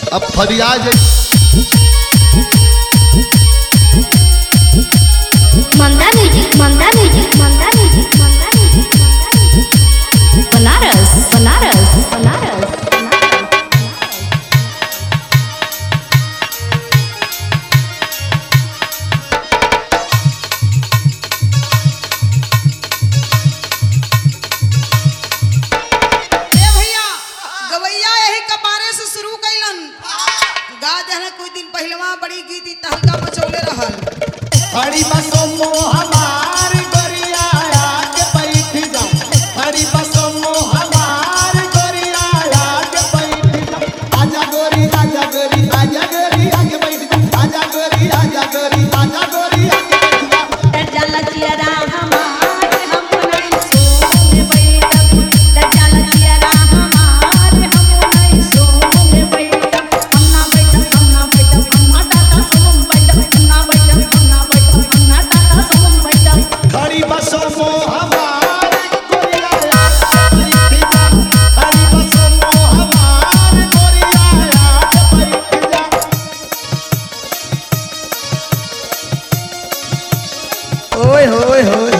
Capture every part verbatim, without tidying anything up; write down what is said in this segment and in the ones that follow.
अब फरिया जाए मंदा म्यूजिक मंदा म्यूजिक मंदा म्यूजिक मंदा म्यूजिक बनारस बनारस बनारस कुछ दिन पहलवा बड़ी गीत तहलका मचौले रहल हरी बसो हमार गोरिया के बैठ जा हरी बसो हमार गोरिया के बैठ जा आजा गोरी आजा गोरी आजा गोरी आगे बैठ जा आजा गोरी आजा गोरी आजा गोरी आगे बैठ जा दर्जन चियरा हमार हम नहीं सोने बैठब दर्जन चियरा हमार हम नहीं सोने बैठब हम ना बैठब हम ना बैठब हम ना टाटा सोम बैठब हम ना बैठब हम ना बैठब हम ना टाटा सोम बैठब हरी बसो हमार गोरिया के बैठ जा हरी बसो हमार गोरिया के बैठ जा ओए होए होए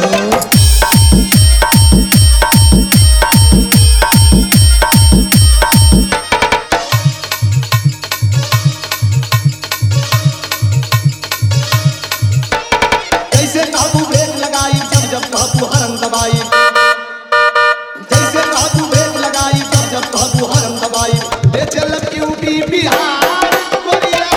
जैसे काबू ब्रेक लगाई जब जब काबू हरम दबाई जैसे काबू ब्रेक लगाई जब जब काबू हरम दबाई ले चल यूपी बिहार गोरिया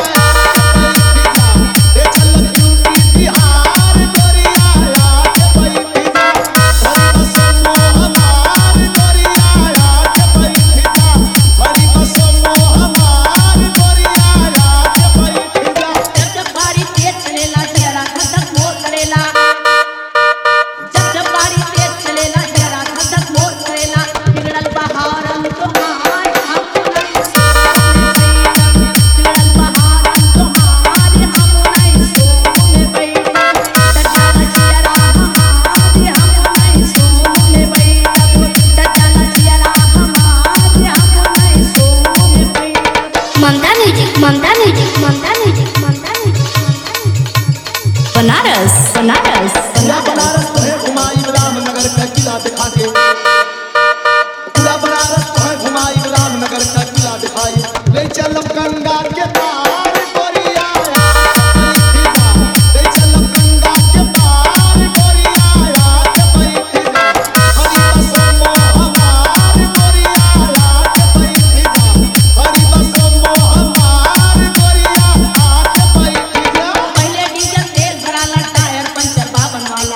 ले चल यूपी बिहार गोरिया के बैठ जा हरी बसो हमार गोरिया के बैठ जा हरी बसो हमार गोरिया के बैठ जा जब जब बारी तेज चलेला जरा खटक मोर करेला जब जब बारी तेज चलेला जरा खटक मोर करेला बिगड़ल बहारम तोहार हम नहीं सोने बैठब बिगड़ल बहारम तोहार हम नहीं सोने बैठब दर्जन चियरा हमार हम नहीं सोने बैठब दर्जन चियरा हमार हम नहीं सोने बैठब मंदा म्यूजिक मंदा म्यूजिक मंदा म्यूजिक मंदा म्यूजिक बनारस बनारस पूरा बनारस तुम्हें घुमाई रामनगर का किला दिखा के पूरा बनारस तुम्हें घुमाई रामनगर का किला दिखाई ले चलम गंगा के पार गोरिया ले चलम गंगा के पार गोरिया के बैठ जा हरी बसो हमार गोरिया के बैठ जा हरी बसो हमार गोरिया के बैठ जा पहले डीजल तेल भराला टायर पंचर बावन वाला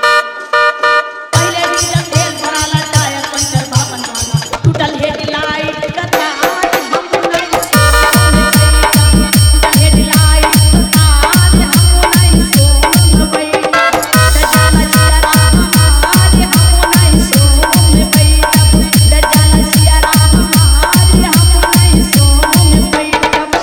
पहले डीजल तेल भराला टायर पंचर बावन वाला टूटल हेडलाइट का तार हम नहीं सोने बैठब टूटल हेडलाइट का तार हम नहीं सोने बैठब दर्जन चियरा हमार हम नहीं सोने बैठब दर्जन चियरा हमार हम नहीं सोने बैठब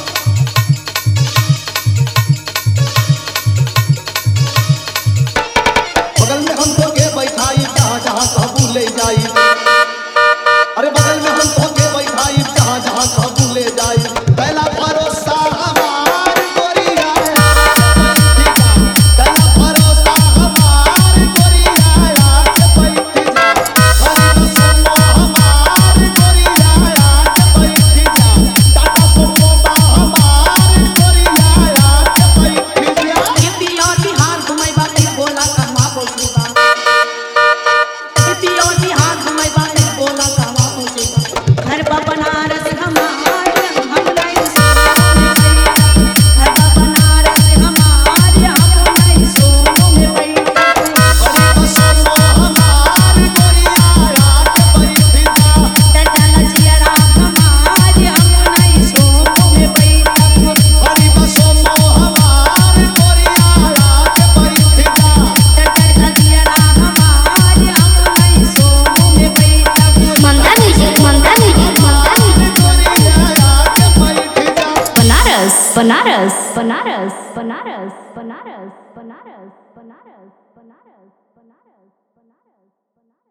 बगल में हम तो के बैठाई जहाँ जहाँ काबू ले जाई अरे बगल में हम तो के बैठाई जहाँ जहाँ काबू ले जाई पहला भरोसा हमार गोरिया पहला भरोसा हमार गोरिया के बैठ जा हरी बसो हमार गोरिया के बैठ जा टाटा सुमो हमार गोरिया के बैठ जा यूपी और बिहार घुमैबा कहीं बोला कहवा पहुंचेबा यूपी और बिहार घुमैबा कहीं बोला कहवा पहुंचेबा घर बा बनारस हमार हम नहीं सोने बैठब घर बा बनारस हमार हम नहीं सोने बैठब हरी बसो हमार गोरिया के बैठ जा दर्जन चियरा हमार हम नहीं सोने बैठब हरी बसो हमार गोरिया के बैठ जा दर्जन चियरा हमार हम नहीं सोने बैठब मंदा म्यूजिक मंदा म्यूजिक मंदा म्यूजिक गोरिया के बैठ जा बनारस बनारस बनारस बनारस बनारस बनारस बनारस बनारस बनारस बनारस